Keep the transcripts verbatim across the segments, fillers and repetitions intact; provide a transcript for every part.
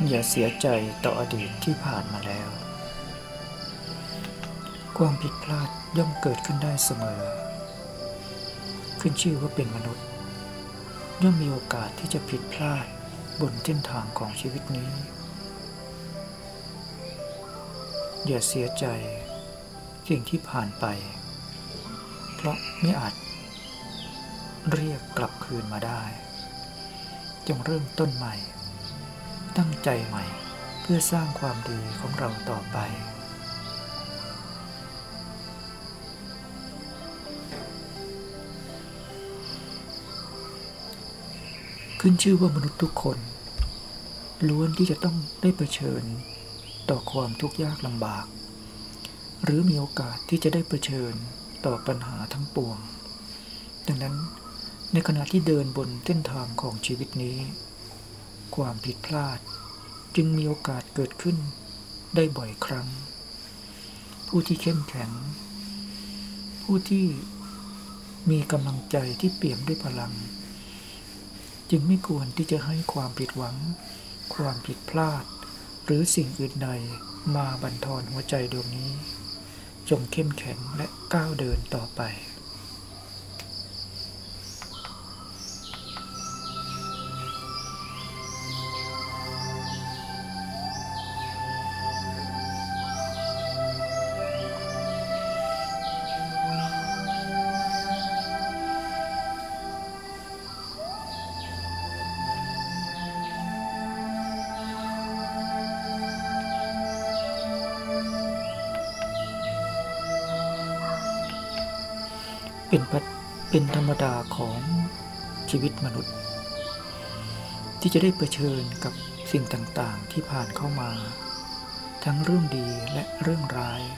อย่าเสียใจต่ออดีตที่ผ่านมาแล้วความผิดพลาดย่อมเกิดขึ้นได้เสมอขึ้นชื่อว่าเป็นมนุษย์ย่อมมีโอกาสที่จะผิดพลาดบนเส้นทางของชีวิตนี้อย่าเสียใจสิ่งที่ผ่านไปเพราะไม่อาจเรียกกลับคืนมาได้จงเริ่มต้นใหม่ตั้งใจใหม่เพื่อสร้างความดีของเราต่อไปขึ้นชื่อว่ามนุษย์ทุกคนล้วนที่จะต้องได้เผชิญต่อความทุกข์ยากลำบากหรือมีโอกาสที่จะได้เผชิญต่อปัญหาทั้งปวงดังนั้นในขณะที่เดินบนเส้นทางของชีวิตนี้ความผิดพลาดจึงมีโอกาสเกิดขึ้นได้บ่อยครั้งผู้ที่เข้มแข็งผู้ที่มีกำลังใจที่เปี่ยมด้วยพลังจึงไม่ควรที่จะให้ความผิดหวังความผิดพลาดหรือสิ่งอื่นใดมาบั่นทอนหัวใจดวงนี้จงเข้มแข็งและก้าวเดินต่อไปเป็นเป็นธรรมดาของชีวิตมนุษย์ที่จะได้เผชิญกับสิ่งต่างๆที่ผ่านเข้ามาทั้งเรื่องดีและเรื่องร้าย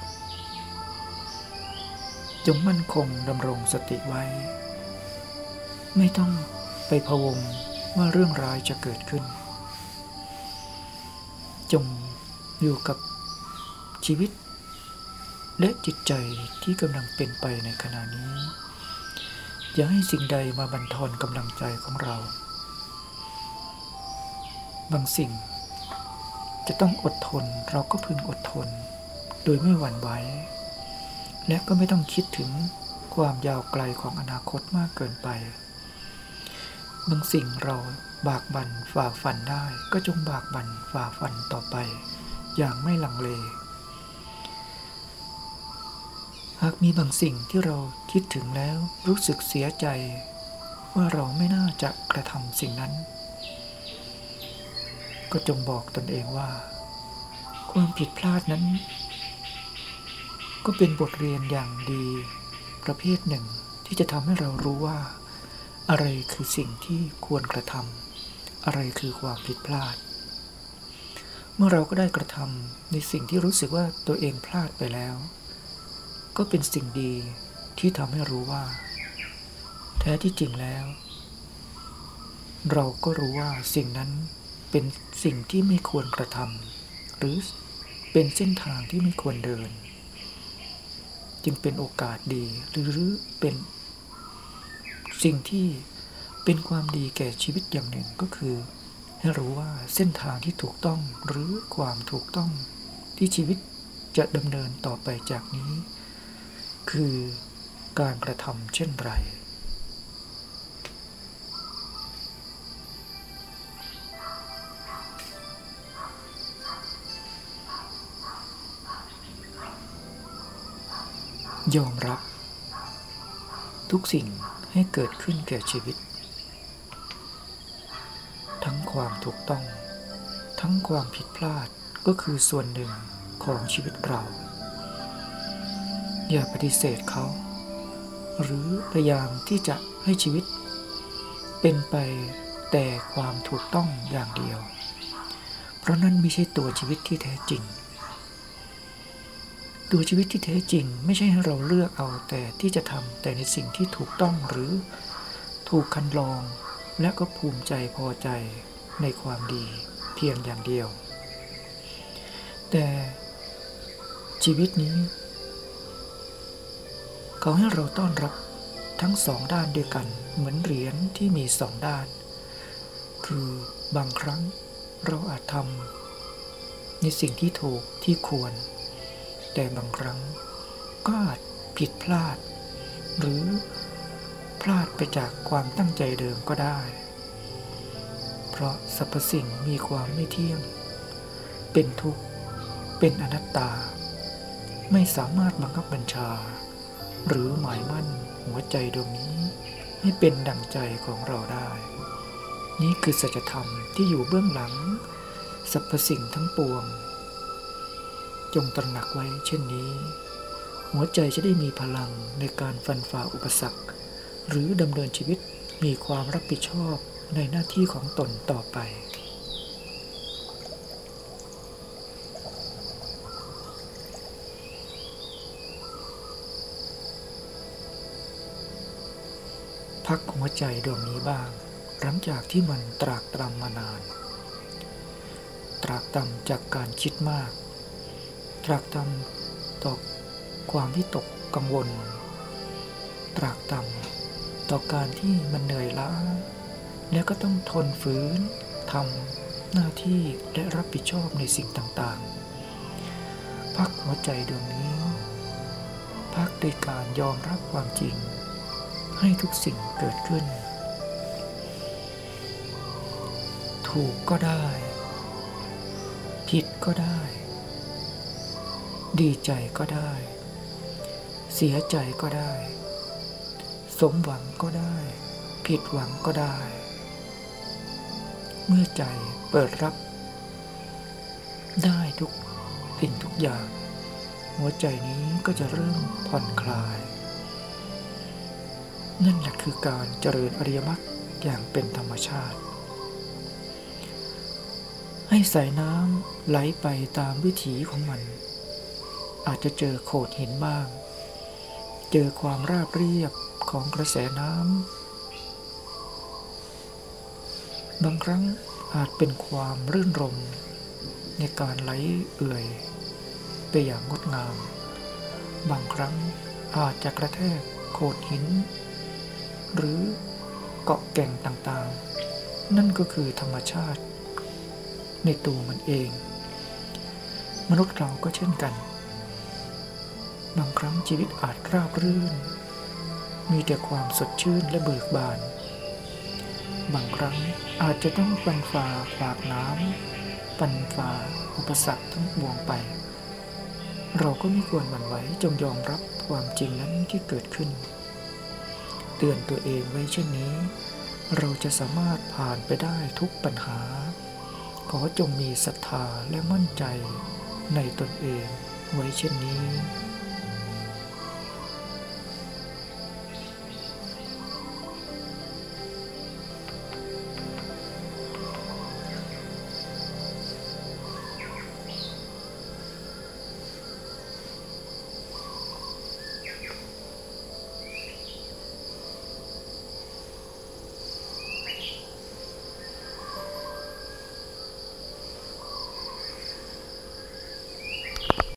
จงมั่นคงดำรงสติไว้ไม่ต้องไปพะวงว่าเรื่องร้ายจะเกิดขึ้นจงอยู่กับชีวิตและจิตใจที่กำลังเป็นไปในขณะนี้อย่าให้สิ่งใดมาบั่นทอนกำลังใจของเราบางสิ่งจะต้องอดทนเราก็พึงอดทนโดยไม่หวั่นไหวและก็ไม่ต้องคิดถึงความยาวไกลของอนาคตมากเกินไปบางสิ่งเราบากบั่นฝ่าฟันได้ก็จงบากบั่นฝ่าฟันต่อไปอย่างไม่ลังเลหากมีบางสิ่งที่เราคิดถึงแล้วรู้สึกเสียใจว่าเราไม่น่าจะกระทำสิ่งนั้นก็จงบอกตนเองว่าความผิดพลาดนั้นก็เป็นบทเรียนอย่างดีประเภทหนึ่งที่จะทำให้เรารู้ว่าอะไรคือสิ่งที่ควรกระทำอะไรคือความผิดพลาดเมื่อเราก็ได้กระทำในสิ่งที่รู้สึกว่าตัวเองพลาดไปแล้วก็เป็นสิ่งดีที่ทำให้รู้ว่าแท้ที่จริงแล้วเราก็รู้ว่าสิ่งนั้นเป็นสิ่งที่ไม่ควรกระทำหรือเป็นเส้นทางที่ไม่ควรเดินจึงเป็นโอกาสดีหรือเป็นสิ่งที่เป็นความดีแก่ชีวิตอย่างหนึ่งก็คือให้รู้ว่าเส้นทางที่ถูกต้องหรือความถูกต้องที่ชีวิตจะดำเนินต่อไปจากนี้คือการกระทำเช่นไรยอมรับทุกสิ่งให้เกิดขึ้นแก่ชีวิตทั้งความถูกต้องทั้งความผิดพลาดก็คือส่วนหนึ่งของชีวิตเราอย่าปฏิเสธเขาหรือพยายามที่จะให้ชีวิตเป็นไปแต่ความถูกต้องอย่างเดียวเพราะนั่นไม่ใช่ตัวชีวิตที่แท้จริงตัวชีวิตที่แท้จริงไม่ใช่ให้เราเลือกเอาแต่ที่จะทำแต่ในสิ่งที่ถูกต้องหรือถูกคันลองและก็ภูมิใจพอใจในความดีเพียงอย่างเดียวแต่ชีวิตนี้เขาให้เราต้อนรับทั้งสองด้านด้วยกันเหมือนเหรียญที่มีสองด้านคือบางครั้งเราอาจทในสิ่งที่ถูกที่ควรแต่บางครั้งก็อาจผิดพลาดหรือพลาดไปจากความตั้งใจเดิมก็ได้เพราะสรรพสิ่งมีความไม่เที่ยงเป็นทุกข์เป็นอนัตตาไม่สามารถบังคับบัญชาหรือหมายมั่นหัวใจดวงนี้ให้เป็นดั่งใจของเราได้นี่คือสัจธรรมที่อยู่เบื้องหลังสรรพสิ่งทั้งปวงจงตระหนักไว้เช่นนี้หัวใจจะได้มีพลังในการฟันฝ่าอุปสรรคหรือดำเนินชีวิตมีความรับผิดชอบในหน้าที่ของตนต่อไปพักหัวใจดวงนี้บ้างหลังจากที่มันตรากตรำมานานตรากตรำจากการคิดมากตรากตรำต่อความวิตกกังวลตรากตรำต่อการที่มันเหนื่อยล้าและก็ต้องทนฝืนทำหน้าที่และรับผิดชอบในสิ่งต่างๆพักหัวใจดวงนี้พักโดยการยอมรับความจริงให้ทุกสิ่งเกิดขึ้นถูกก็ได้ผิดก็ได้ดีใจก็ได้เสียใจก็ได้สมหวังก็ได้ผิดหวังก็ได้เมื่อใจเปิดรับได้ทุกสิ่งทุกอย่างหัวใจนี้ก็จะเริ่มผ่อนคลายนั่นแหละคือการเจริญอริยมรรคอย่างเป็นธรรมชาติให้สายน้ำไหลไปตามวิถีของมันอาจจะเจอโขดหินบ้างเจอความราบเรียบของกระแสน้ำบางครั้งอาจเป็นความรื่นรมในการไหลเอื่อยไปอย่างงดงามบางครั้งอาจจะกระแทกโขดหินหรือเกาะแก่งต่างๆนั่นก็คือธรรมชาติในตัวมันเองมนุษย์เราก็เช่นกันบางครั้งชีวิตอาจราบรื่นมีแต่ความสดชื่นและเบิกบานบางครั้งอาจจะต้องฟันฝ่าขวากน้ำฟันฝ่าอุปสรรคทั้งปวงไปเราก็ไม่ควรหวั่นไหวจงยอมรับความจริงนั้นที่เกิดขึ้นเตือนตัวเองไว้เช่นนี้เราจะสามารถผ่านไปได้ทุกปัญหาขอจงมีศรัทธาและมั่นใจในตนเองไว้เช่นนี้